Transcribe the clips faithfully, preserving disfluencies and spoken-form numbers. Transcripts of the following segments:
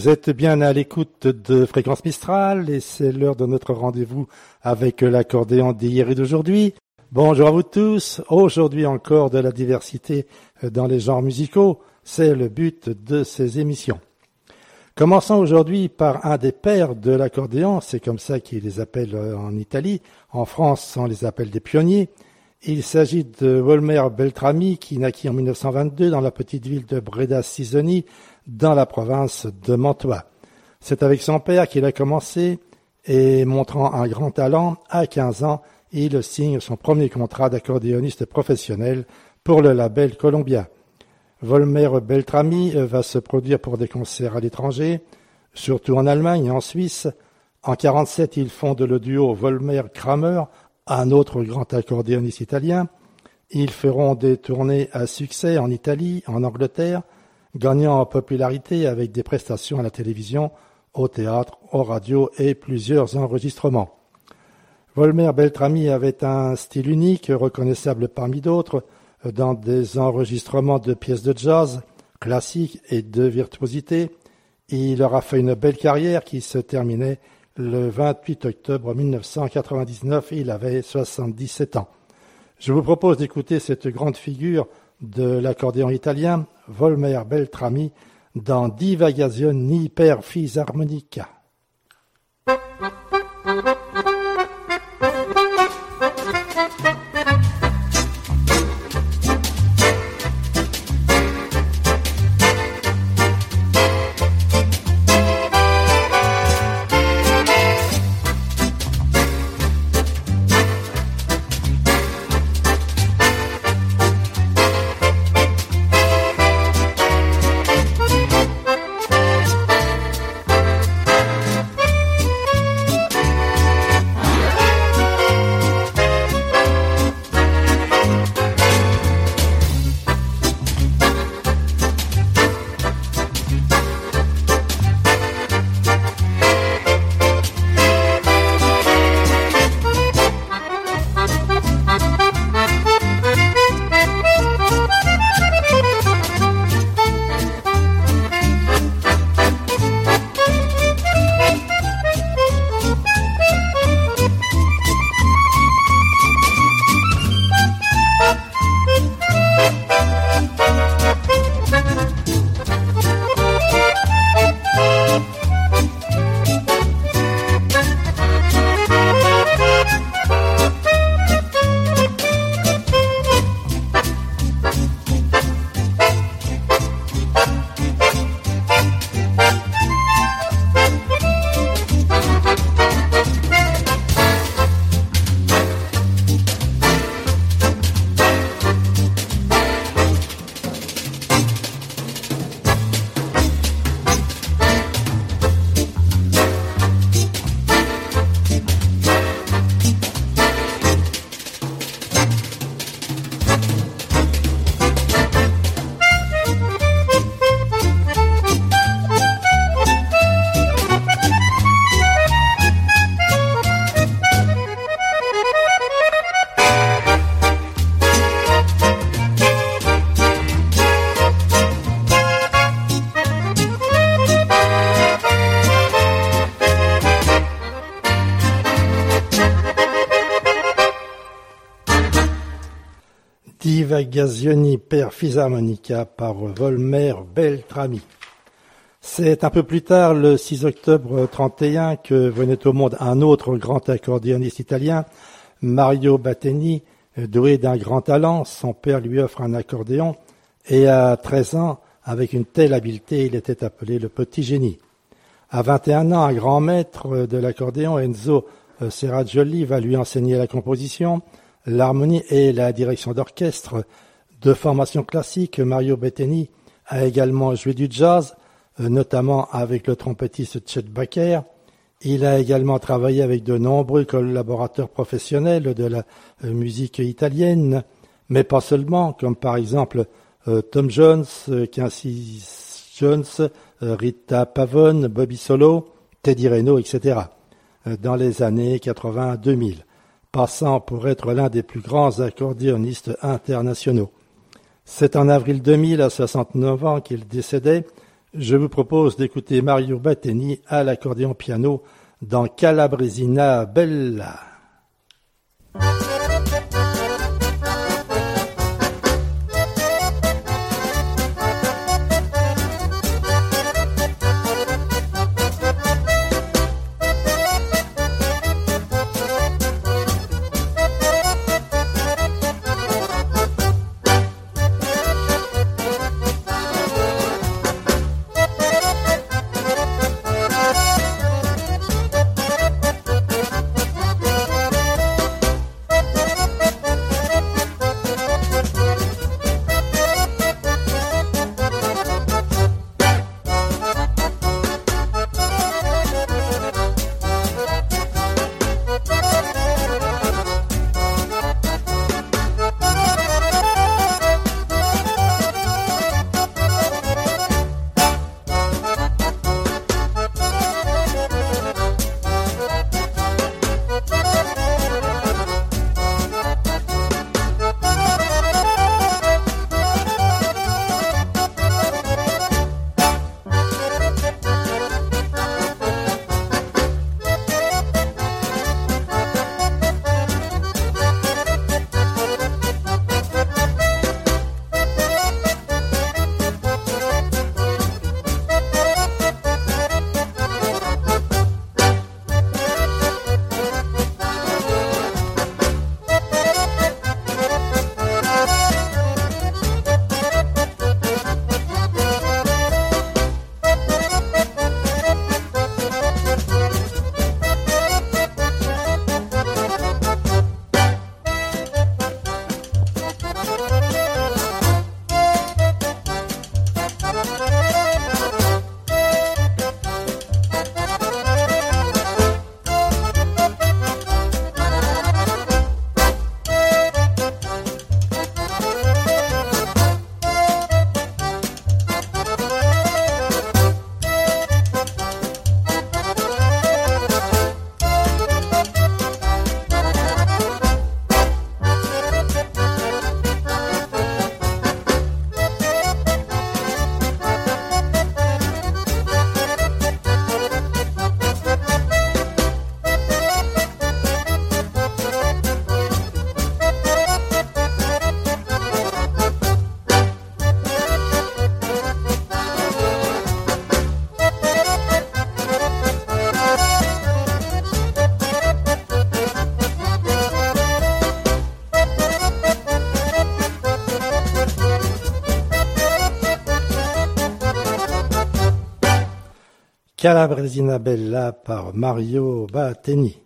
Vous êtes bien à l'écoute de Fréquence Mistral et c'est l'heure de notre rendez-vous avec l'accordéon d'hier et d'aujourd'hui. Bonjour à vous tous. Aujourd'hui encore de la diversité dans les genres musicaux. C'est le but de ces émissions. Commençons aujourd'hui par un des pères de l'accordéon. C'est comme ça qu'ils les appellent en Italie. En France, on les appelle des pionniers. Il s'agit de Volmer Beltrami qui naquit en mille neuf cent vingt-deux dans la petite ville de Breda-Cisoni dans la province de Mantoue. C'est avec son père qu'il a commencé et montrant un grand talent, à quinze ans, il signe son premier contrat d'accordéoniste professionnel pour le label Columbia. Volmer Beltrami va se produire pour des concerts à l'étranger, surtout en Allemagne et en Suisse. En quarante-sept, il fonde le duo Volmer-Kramer, un autre grand accordéoniste italien. Ils feront des tournées à succès en Italie, en Angleterre, gagnant en popularité avec des prestations à la télévision, au théâtre, aux radios et plusieurs enregistrements. Volmer Beltrami avait un style unique, reconnaissable parmi d'autres, dans des enregistrements de pièces de jazz, classiques et de virtuosité. Il aura fait une belle carrière qui se terminait le vingt-huit octobre mille neuf cent quatre-vingt-dix-neuf, il avait soixante-dix-sept ans. Je vous propose d'écouter cette grande figure de l'accordéon italien, Volmer Beltrami, dans Divagazioni per Fisarmonica. Divagazioni per Fisarmonica par Volmer Beltrami. C'est un peu plus tard, le six octobre trente et un, que venait au monde un autre grand accordéoniste italien, Mario Batteni, doué d'un grand talent. Son père lui offre un accordéon et à treize ans, avec une telle habileté, il était appelé le petit génie. À vingt et un ans, un grand maître de l'accordéon, Enzo Serragioli, va lui enseigner la composition, l'harmonie et la direction d'orchestre. De formation classique, Mario Batteni a également joué du jazz, notamment avec le trompettiste Chet Baker. Il a également travaillé avec de nombreux collaborateurs professionnels de la musique italienne, mais pas seulement, comme par exemple Tom Jones, Quincy Jones, Rita Pavone, Bobby Solo, Teddy Reno, et cetera, dans les années quatre-vingts à deux mille. Passant pour être l'un des plus grands accordéonistes internationaux. C'est en avril deux mille, à soixante-neuf ans, qu'il décédait. Je vous propose d'écouter Mario Batteni à l'accordéon piano dans Calabresina Bella. Calabresina Bella par Mario Batteni.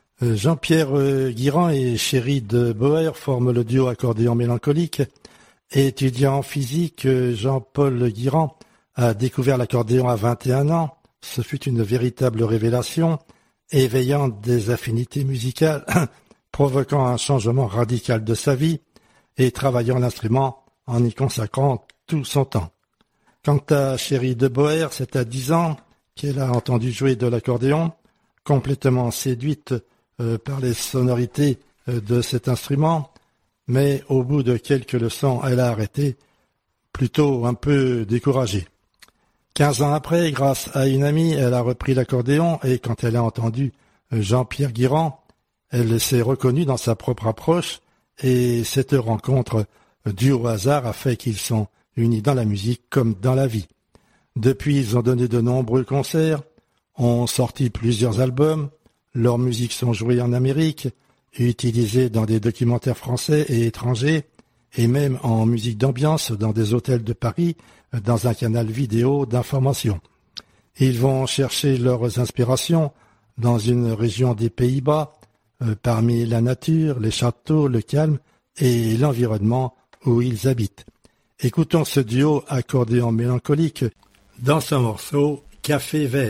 Jean-Pierre Guirand et Chéri de Boer forment le duo accordéon mélancolique. Étudiant en physique, Jean-Paul Guirand a découvert l'accordéon à vingt et un ans. Ce fut une véritable révélation, éveillant des affinités musicales, provoquant un changement radical de sa vie et travaillant l'instrument en y consacrant tout son temps. Quant à Chéri de Boer, c'est à dix ans qu'elle a entendu jouer de l'accordéon, complètement séduite euh, par les sonorités euh, de cet instrument, mais au bout de quelques leçons, elle a arrêté, plutôt un peu découragée. Quinze ans après, grâce à une amie, elle a repris l'accordéon et quand elle a entendu Jean-Pierre Guirand, elle s'est reconnue dans sa propre approche et cette rencontre due au hasard a fait qu'ils sont unis dans la musique comme dans la vie. Depuis, ils ont donné de nombreux concerts, ont sorti plusieurs albums, leurs musiques sont jouées en Amérique, utilisées dans des documentaires français et étrangers, et même en musique d'ambiance dans des hôtels de Paris, dans un canal vidéo d'information. Ils vont chercher leurs inspirations dans une région des Pays-Bas, euh, parmi la nature, les châteaux, le calme et l'environnement où ils habitent. Écoutons ce duo accordéon mélancolique dans son morceau « Café vert ».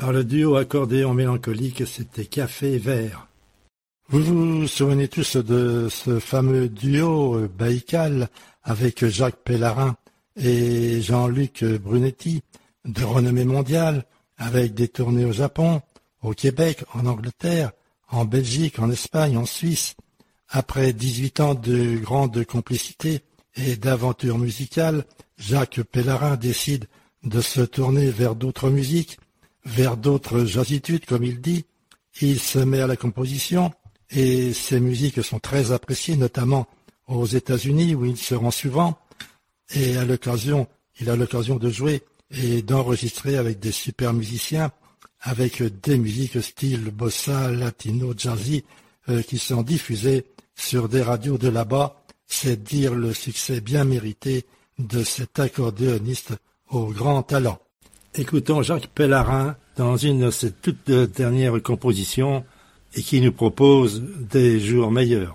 Alors le duo accordéon mélancolique, c'était Café Vert. Vous vous souvenez tous de ce fameux duo Baïkal avec Jacques Pellarin et Jean-Luc Brunetti, de renommée mondiale, avec des tournées au Japon, au Québec, en Angleterre, en Belgique, en Espagne, en Suisse. Après dix-huit ans de grande complicité et d'aventure musicale, Jacques Pellarin décide de se tourner vers d'autres musiques, vers d'autres jazzitudes, comme il dit. Il se met à la composition et ses musiques sont très appréciées, notamment aux États-Unis où il se rend souvent. Et à l'occasion, il a l'occasion de jouer et d'enregistrer avec des super musiciens, avec des musiques style bossa, latino, jazzy, euh, qui sont diffusées sur des radios de là-bas. C'est dire le succès bien mérité de cet accordéoniste au grand talent. Écoutons Jacques Pellarin dans une de ses toutes dernières compositions et qui nous propose des jours meilleurs.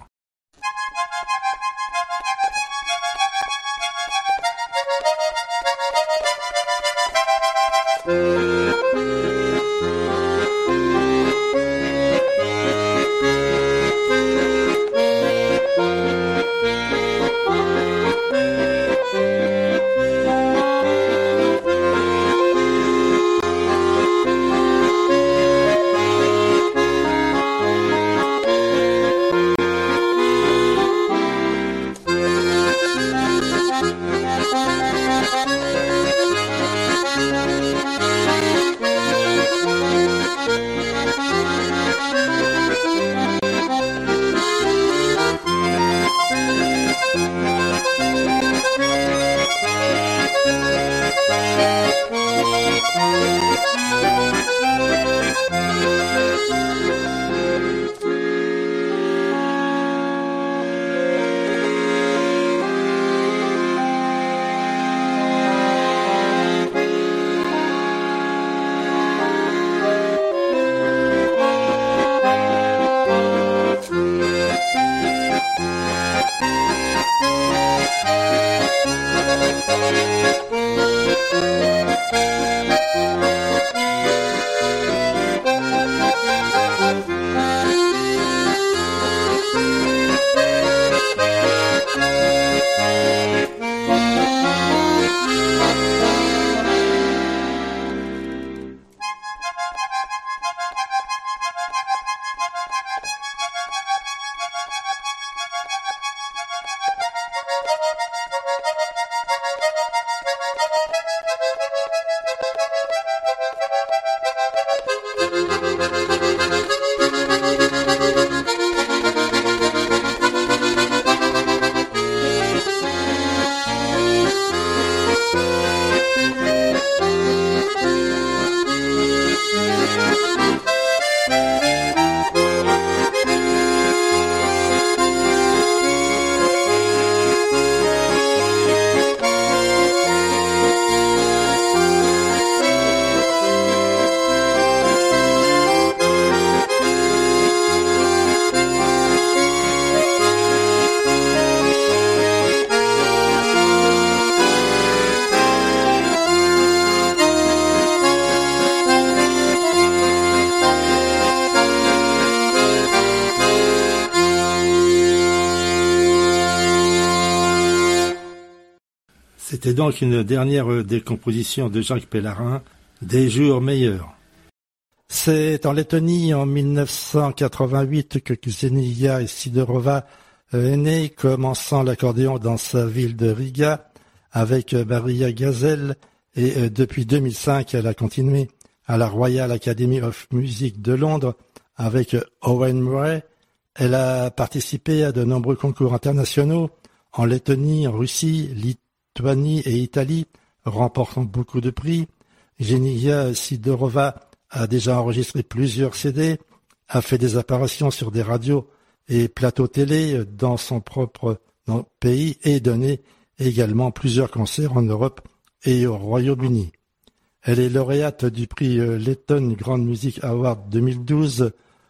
C'était donc une dernière des compositions de Jacques Pellarin, Des jours meilleurs. C'est en Lettonie en mille neuf cent quatre-vingt-huit que Ksenia Sidorova est née, commençant l'accordéon dans sa ville de Riga avec Maria Gazel, et depuis deux mille cinq elle a continué à la Royal Academy of Music de Londres avec Owen Murray. Elle a participé à de nombreux concours internationaux en Lettonie, en Russie, Lituanie et Italie, remportant beaucoup de prix. Ksenia Sidorova a déjà enregistré plusieurs C D, a fait des apparitions sur des radios et plateaux télé dans son propre pays et donné également plusieurs concerts en Europe et au Royaume-Uni. Elle est lauréate du prix Letton Grand Music Award deux mille douze,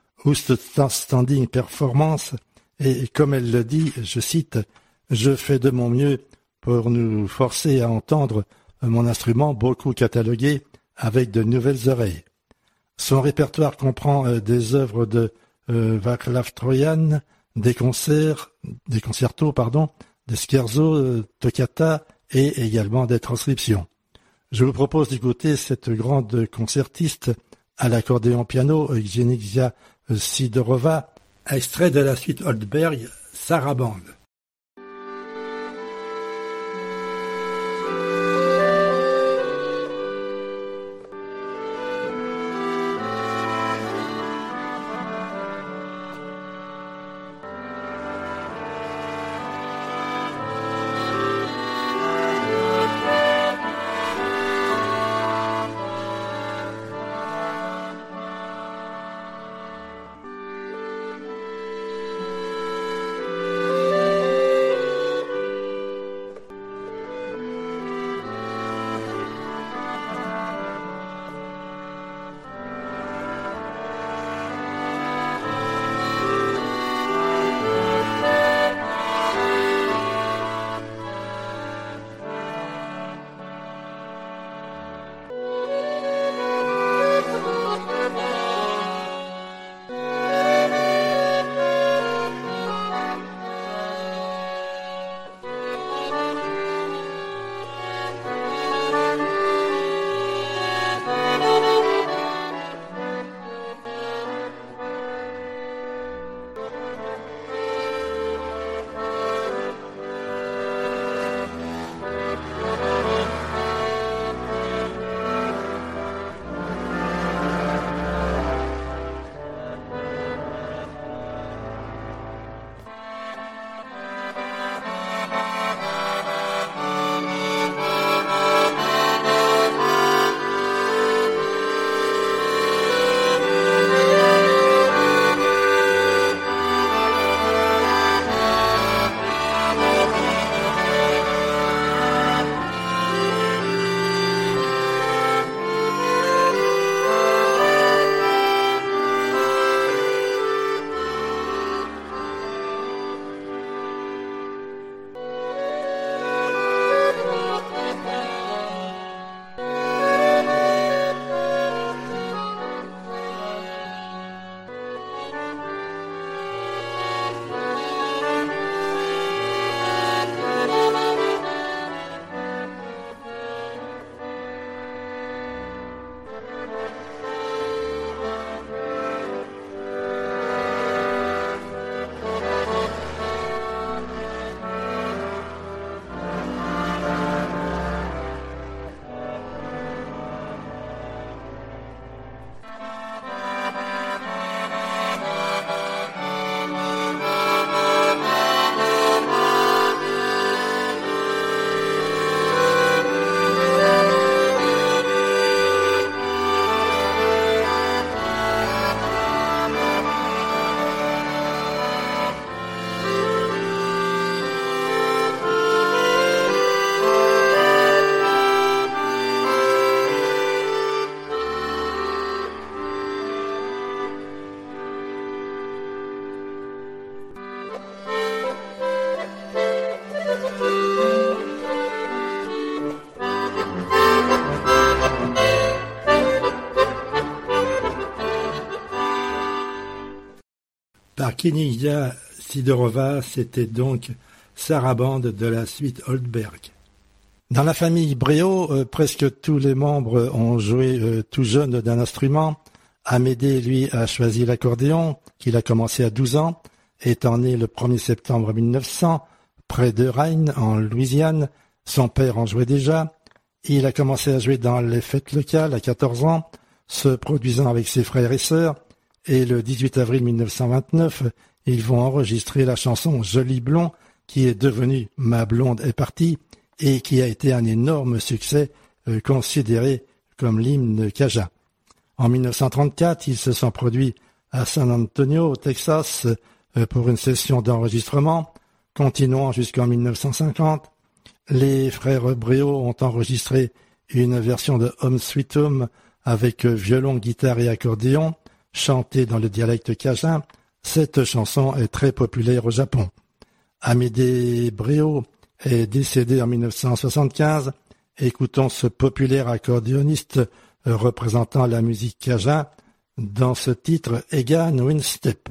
Outstanding Performance, et comme elle le dit, je cite, « Je fais de mon mieux pour nous forcer à entendre mon instrument beaucoup catalogué avec de nouvelles oreilles ». Son répertoire comprend euh, des œuvres de euh, Václav Troyan, des concerts, des concertos, pardon, des scherzo, euh, toccata et également des transcriptions. Je vous propose d'écouter cette grande concertiste à l'accordéon piano, Ksenia Sidorova, extrait de la suite Oldberg, Sarabande. Par Ksenia Sidorova, c'était donc Sarabande de la suite Oldberg. Dans la famille Bréau, euh, presque tous les membres ont joué euh, tout jeune d'un instrument. Amédée, lui, a choisi l'accordéon, qu'il a commencé à douze ans, étant né le premier septembre mille neuf cents, près de Rhine, en Louisiane. Son père en jouait déjà. Il a commencé à jouer dans les fêtes locales à quatorze ans, se produisant avec ses frères et sœurs, et le dix-huit avril mille neuf cent vingt-neuf, ils vont enregistrer la chanson « Joli blond » qui est devenue « Ma blonde est partie » et qui a été un énorme succès euh, considéré comme l'hymne cajun. En mille neuf cent trente-quatre, ils se sont produits à San Antonio, au Texas, euh, pour une session d'enregistrement, continuant jusqu'en mille neuf cent cinquante. Les frères Bréau ont enregistré une version de Home Sweet Home avec violon, guitare et accordéon, chantée dans le dialecte cajun. Cette chanson est très populaire au Japon. Amédée Bréau est décédé en mille neuf cent soixante-quinze. Écoutons ce populaire accordéoniste représentant la musique cajun dans ce titre Egan Winstep.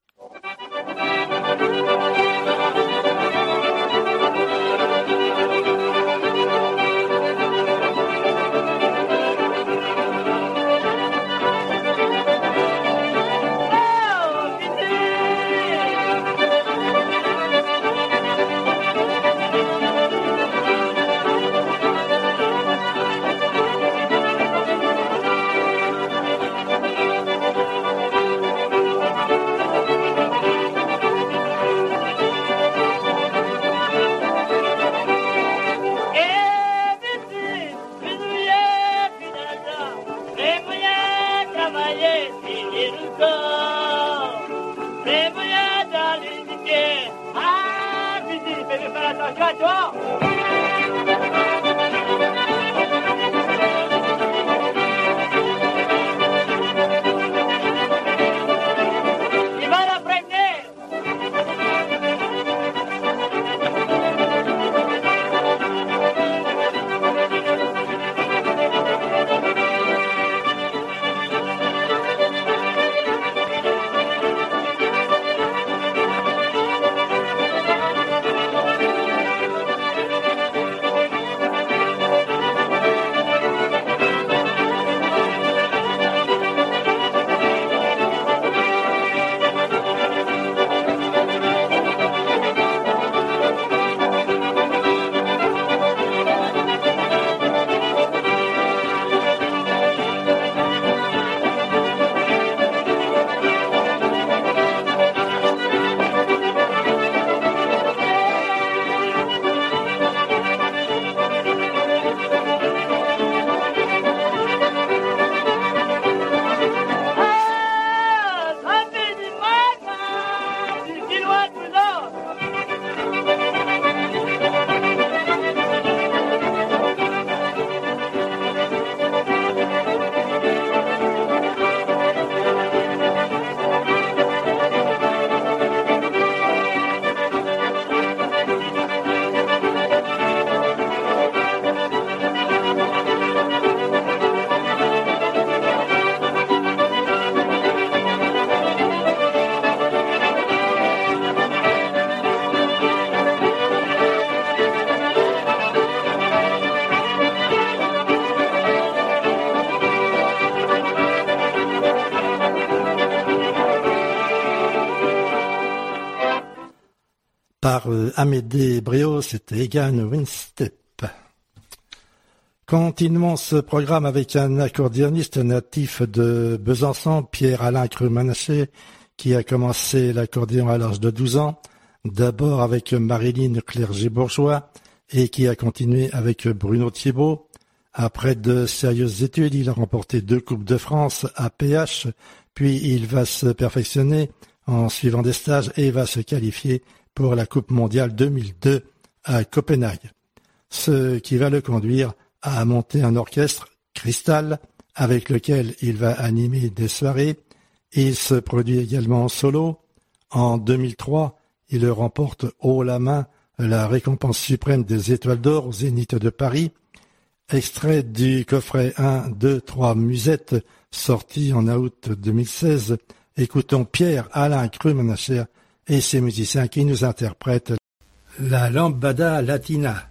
Par Amédée Bréau, c'était Egan Winstep. Continuons ce programme avec un accordéoniste natif de Besançon, Pierre-Alain Creux-Manaché, qui a commencé l'accordéon à l'âge de douze ans, d'abord avec Marilyn Clerget-Bourgeois et qui a continué avec Bruno Thiebaud. Après de sérieuses études, il a remporté deux Coupes de France à P H, puis il va se perfectionner en suivant des stages et va se qualifier pour la Coupe mondiale deux mille deux à Copenhague, ce qui va le conduire à monter un orchestre Cristal avec lequel il va animer des soirées. Il se produit également en solo. En deux mille trois, il remporte haut la main la récompense suprême des Étoiles d'Or au Zénith de Paris. Extrait du coffret un, deux, trois Musette sorti en août deux mille seize. Écoutons Pierre-Alain Creux-Manacher et ses musiciens qui nous interprètent la Lambada Latina.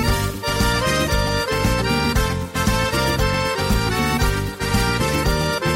Thank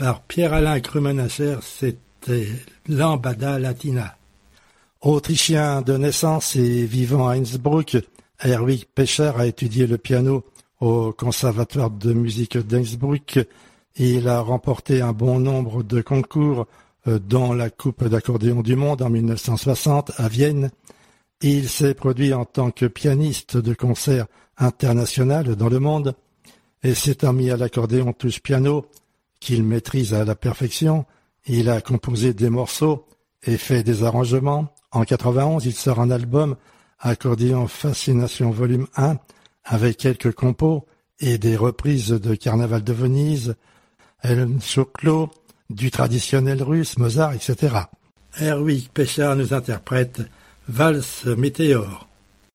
par Pierre-Alain Krummenacher, c'était Lambada Latina. Autrichien de naissance et vivant à Innsbruck, Erwin Pescher a étudié le piano au Conservatoire de musique d'Innsbruck. Il a remporté un bon nombre de concours, dont la Coupe d'accordéon du monde en mille neuf cent soixante à Vienne. Il s'est produit en tant que pianiste de concert international dans le monde et s'étant mis à l'accordéon touche piano, qu'il maîtrise à la perfection, il a composé des morceaux et fait des arrangements. En quatre-vingt-onze, il sort un album, Accordéon Fascination volume un, avec quelques compos et des reprises de Carnaval de Venise, Hélène Choclo, du traditionnel russe, Mozart, et cetera. Erwin Pescher nous interprète Valse Météore.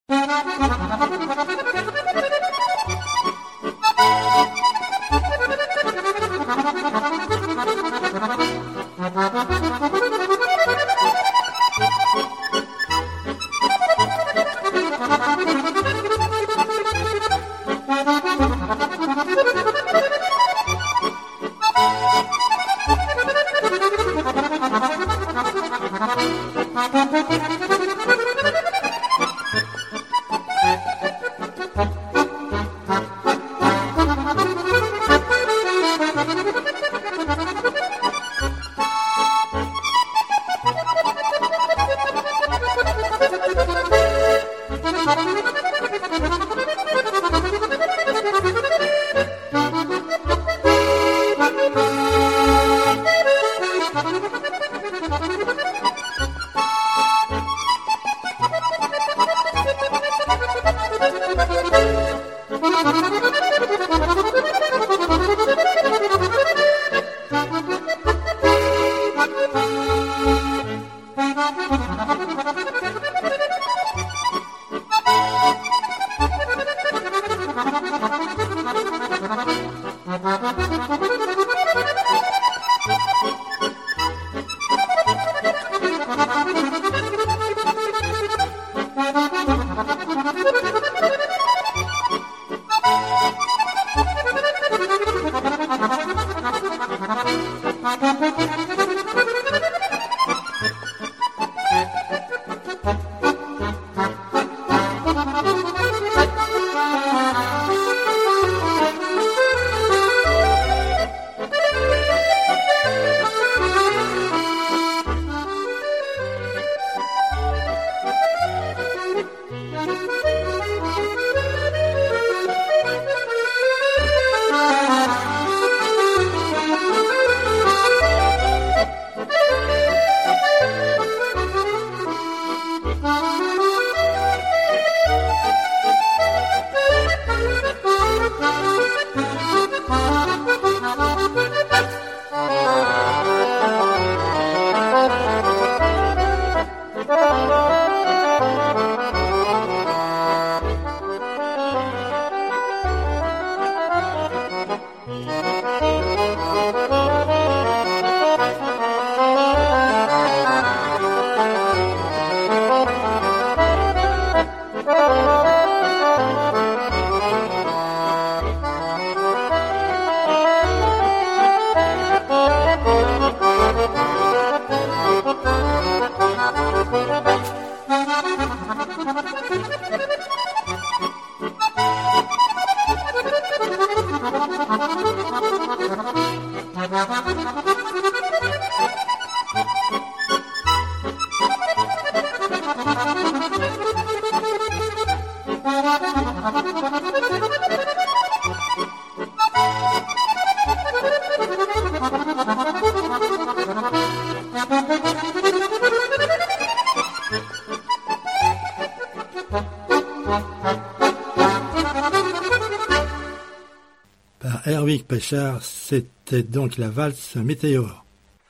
Par Erwin Pescher, c'était donc la valse Météore.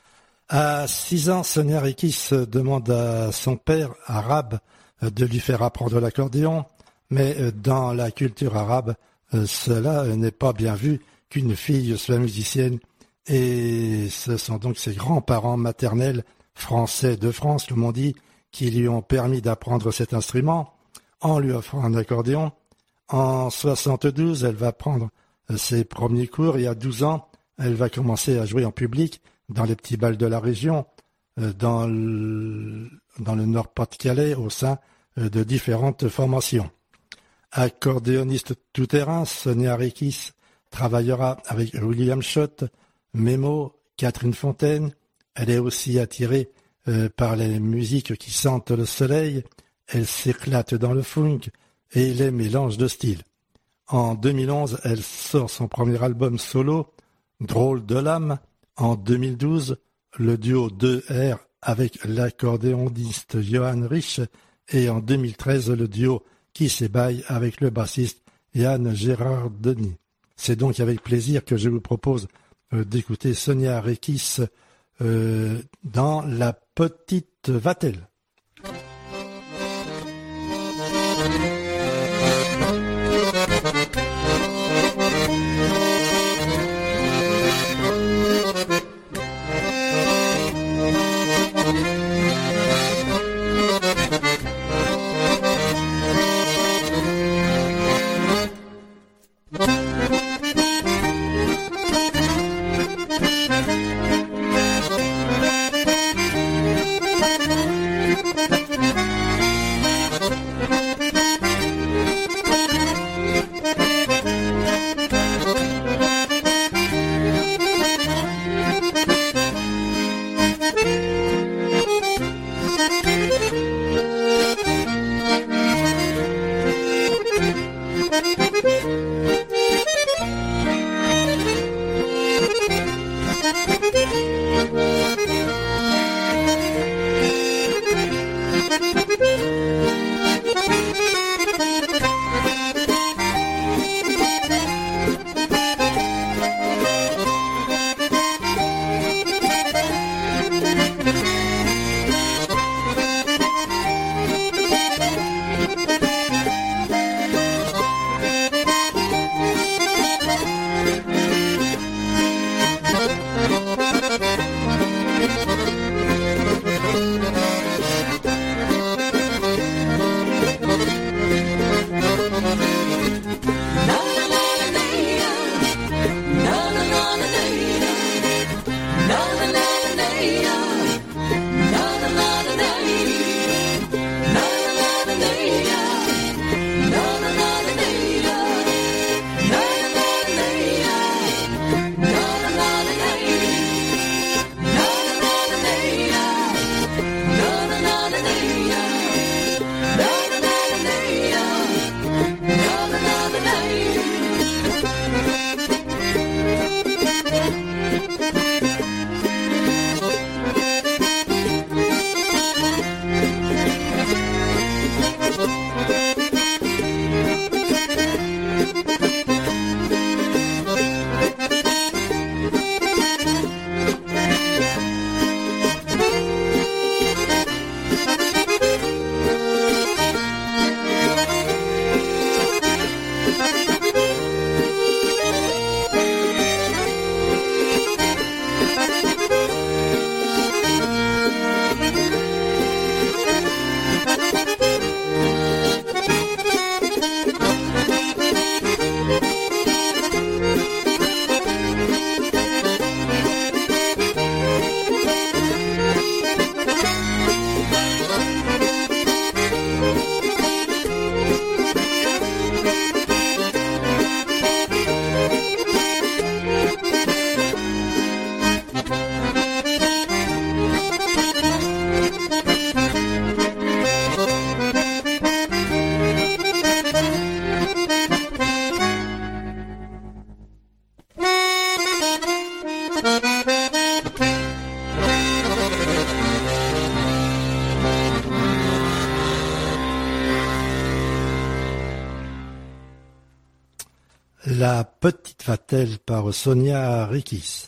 À six ans, Sonia Rekis demande à son père arabe de lui faire apprendre l'accordéon, mais dans la culture arabe, cela n'est pas bien vu qu'une fille soit musicienne, et ce sont donc ses grands-parents maternels, français de France, comme on dit, qui lui ont permis d'apprendre cet instrument en lui offrant un accordéon. En soixante-douze, elle va prendre ses premiers cours et à douze ans, elle va commencer à jouer en public dans les petits bals de la région, dans le, dans le Nord-Pas-de-Calais, au sein de différentes formations. Accordéoniste tout-terrain, Sonia Rekis travaillera avec William Schott, Memo, Catherine Fontaine. Elle est aussi attirée euh, par les musiques qui sentent le soleil. Elle s'éclate dans le funk et les mélanges de styles. En deux mille onze, elle sort son premier album solo, Drôle de l'âme. En deux mille douze, le duo deux R avec l'accordéoniste Johan Rich. Et en deux mille treize, le duo Qui s'ébaille avec le bassiste Yann Gérardoni. C'est donc avec plaisir que je vous propose euh, d'écouter Sonia Rekis euh, dans La Petite Vatel. La Petite Vatel par Sonia Rekis.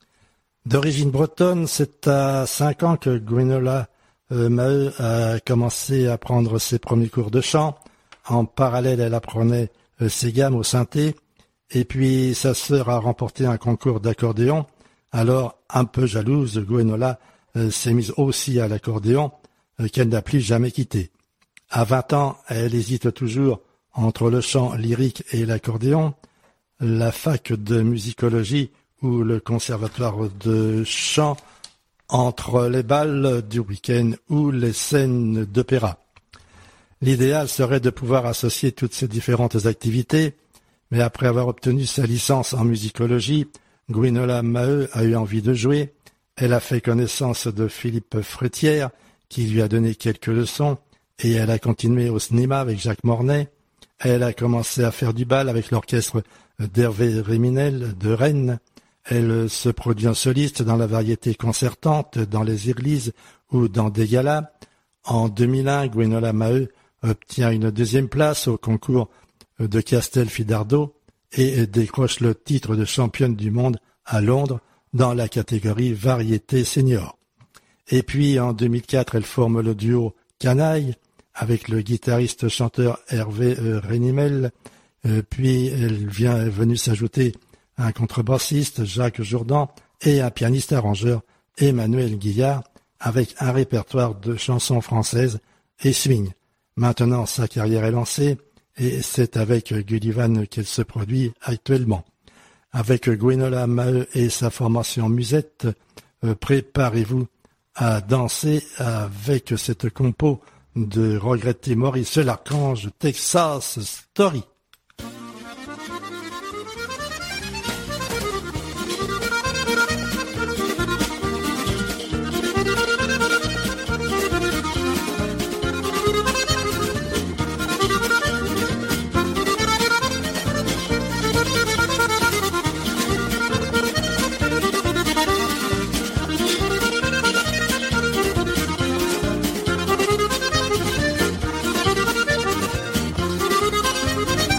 D'origine bretonne, c'est à cinq ans que Gwenola euh, Maheu a commencé à prendre ses premiers cours de chant. En parallèle, elle apprenait euh, ses gammes au synthé. Et puis, sa sœur a remporté un concours d'accordéon. Alors, un peu jalouse, Gwenola euh, s'est mise aussi à l'accordéon, euh, qu'elle n'a plus jamais quitté. À vingt ans, elle hésite toujours entre le chant lyrique et l'accordéon. La fac de musicologie ou le conservatoire de chant entre les balles du week-end ou les scènes d'opéra. L'idéal serait de pouvoir associer toutes ces différentes activités, mais après avoir obtenu sa licence en musicologie, Gwenola Maheu a eu envie de jouer. Elle a fait connaissance de Philippe Fruitière, qui lui a donné quelques leçons, et elle a continué au cinéma avec Jacques Mornay. Elle a commencé à faire du bal avec l'orchestre d'Hervé Réminel de Rennes. Elle se produit en soliste dans la variété concertante, dans les églises ou dans des galas. En deux mille un, Gwenola Maheu obtient une deuxième place au concours de Castelfidardo et décroche le titre de championne du monde à Londres dans la catégorie variété senior. Et puis en deux mille quatre, elle forme le duo Canaille avec le guitariste-chanteur Hervé Rénimel. Puis elle vient est venue s'ajouter un contrebassiste, Jacques Jourdan, et un pianiste-arrangeur, Emmanuel Guillard, avec un répertoire de chansons françaises et swing. Maintenant, sa carrière est lancée, et c'est avec Gullivan qu'elle se produit actuellement. Avec Gwenola Maheu et sa formation Musette, euh, préparez-vous à danser avec cette compo de regretté Maurice L'archange, Texas Story. Thank you.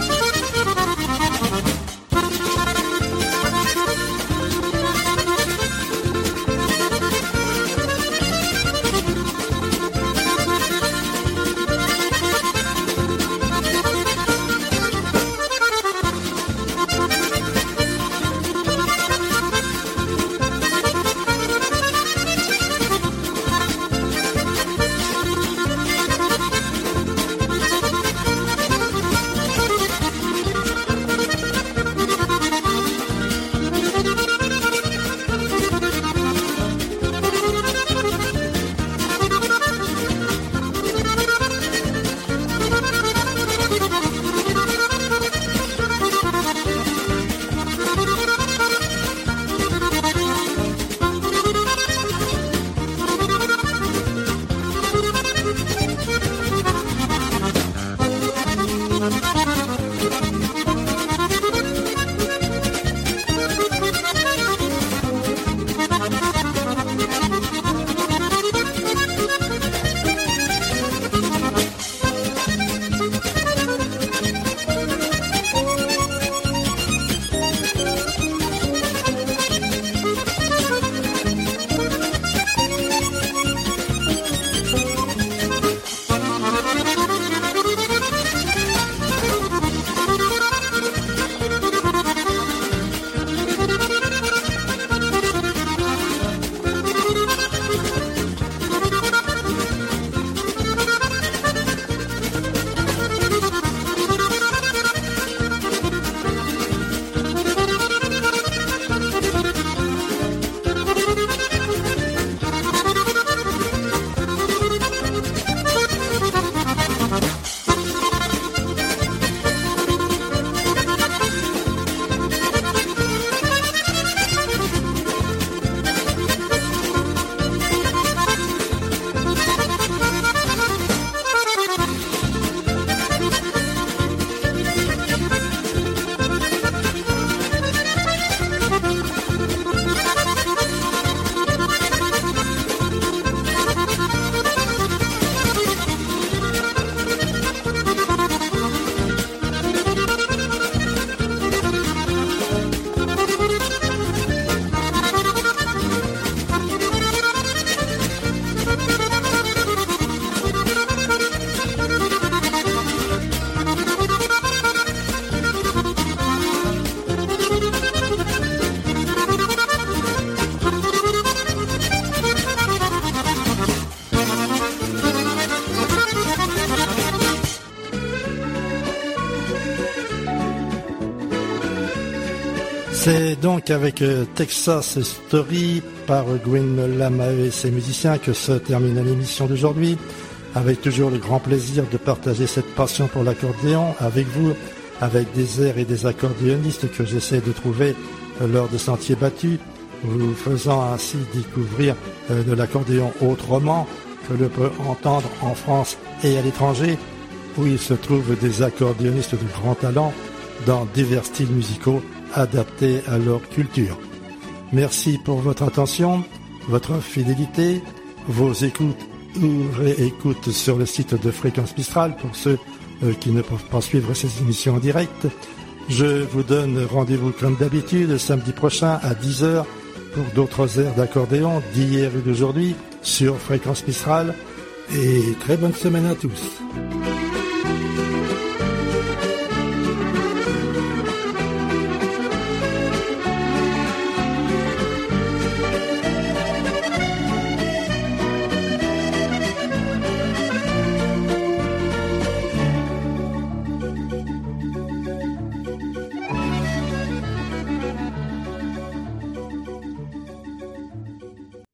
C'est donc avec euh, Texas Story par Gwen Lamae et ses musiciens que se termine l'émission d'aujourd'hui, avec toujours le grand plaisir de partager cette passion pour l'accordéon avec vous, avec des airs et des accordéonistes que j'essaie de trouver euh, lors de Sentiers Battus, vous faisant ainsi découvrir euh, de l'accordéon autrement que l'on peut entendre en France et à l'étranger, où il se trouve des accordéonistes de grand talent dans divers styles musicaux adaptés à leur culture. Merci pour votre attention, votre fidélité, vos écoutes ou réécoutes sur le site de Fréquence Mistral pour ceux euh, qui ne peuvent pas suivre ces émissions en direct. Je vous donne rendez-vous comme d'habitude samedi prochain à dix heures pour d'autres airs d'accordéon d'hier et d'aujourd'hui sur Fréquence Mistral, et très bonne semaine à tous.